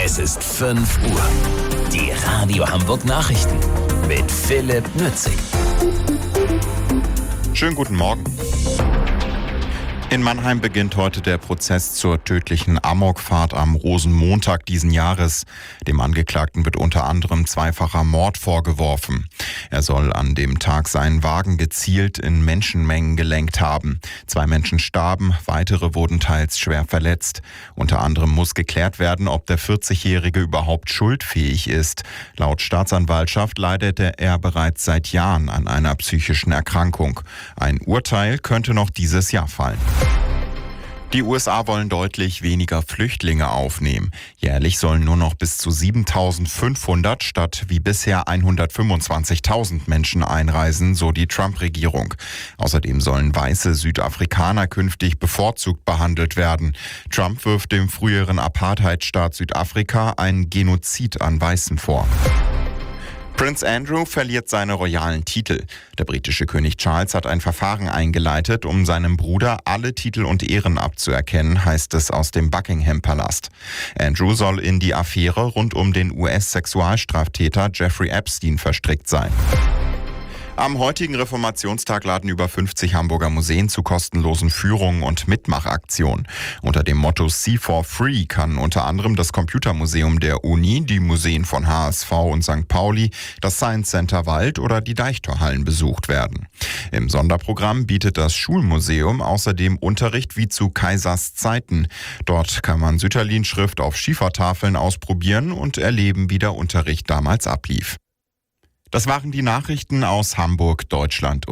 Es ist 5 Uhr. Die Radio Hamburg Nachrichten mit Philipp Nützig. Schönen guten Morgen. In Mannheim beginnt heute der Prozess zur tödlichen Amokfahrt am Rosenmontag diesen Jahres. Dem Angeklagten wird unter anderem zweifacher Mord vorgeworfen. Er soll an dem Tag seinen Wagen gezielt in Menschenmengen gelenkt haben. 2 Menschen starben, weitere wurden teils schwer verletzt. Unter anderem muss geklärt werden, ob der 40-Jährige überhaupt schuldfähig ist. Laut Staatsanwaltschaft leidete er bereits seit Jahren an einer psychischen Erkrankung. Ein Urteil könnte noch dieses Jahr fallen. Die USA wollen deutlich weniger Flüchtlinge aufnehmen. Jährlich sollen nur noch bis zu 7.500 statt wie bisher 125.000 Menschen einreisen, so die Trump-Regierung. Außerdem sollen weiße Südafrikaner künftig bevorzugt behandelt werden. Trump wirft dem früheren Apartheidstaat Südafrika einen Genozid an Weißen vor. Prince Andrew verliert seine royalen Titel. Der britische König Charles hat ein Verfahren eingeleitet, um seinem Bruder alle Titel und Ehren abzuerkennen, heißt es aus dem Buckingham-Palast. Andrew soll in die Affäre rund um den US-Sexualstraftäter Jeffrey Epstein verstrickt sein. Am heutigen Reformationstag laden über 50 Hamburger Museen zu kostenlosen Führungen und Mitmachaktionen. Unter dem Motto See for Free kann unter anderem das Computermuseum der Uni, die Museen von HSV und St. Pauli, das Science Center Wald oder die Deichtorhallen besucht werden. Im Sonderprogramm bietet das Schulmuseum außerdem Unterricht wie zu Kaisers Zeiten. Dort kann man Sütterlin-Schrift auf Schiefertafeln ausprobieren und erleben, wie der Unterricht damals ablief. Das waren die Nachrichten aus Hamburg, Deutschland.